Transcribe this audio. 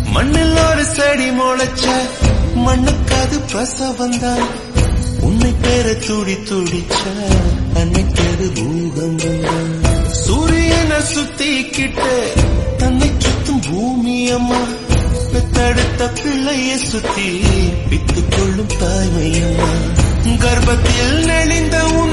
மண்ணில் ஒரு செடி முளைச்ச மண்ணுக்கு அது பிரசவந்தான். உன்னை பேர துடி துடிச்ச அன்னைக்கு அது பூகம்பம். சூரியனை சுத்திக்கிட்டு தன்னை சுத்தும் பூமி அம்மா. பெத்தெடுத்த பிள்ளையை சுத்தி வித்துக் கொள்ளும் தாய்மை அம்மா. கர்ப்பத்தில் நெளிந்த